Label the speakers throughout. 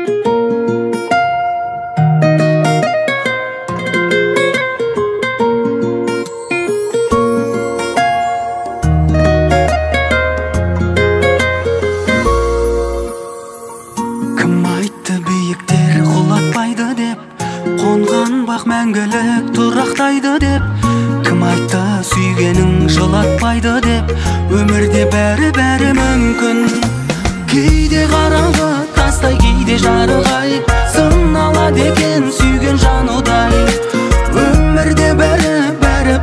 Speaker 1: Қонған бақ мәңгілік тұрақтайды деп, кім айтты сүйгенің жылатпайды деп. Өмірде бәрі мүмкін. Кейде қараңғы тастай, кейде жарық-ай, сыналады екен сүйген жан удай. Өмірде бәрі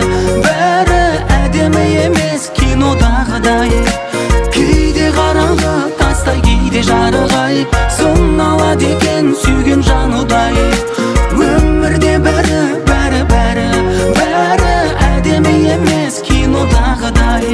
Speaker 1: әдемі емес кинодағыдай. Кейде қараңғы тастай, кейде жарық-ай, сыналады екен сүйген жан удай. Өмірде бәрі әдемі емес кинодағыдай.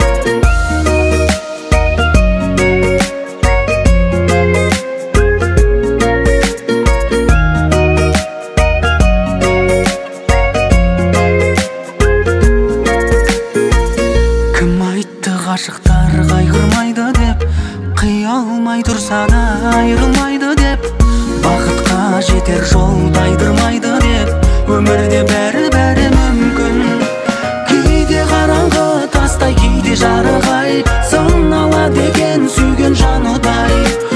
Speaker 1: Кім айтты ғашықтар қайғырмайды деп, қия алмай тұрса да айырылмайды деп, бақытқа жетер жол тайдырмайды деп. Өмірде бәрі мүмкін. Кейде қараңғы тастай, кейде жарық-ай, сыналады екен сүйген жан удай.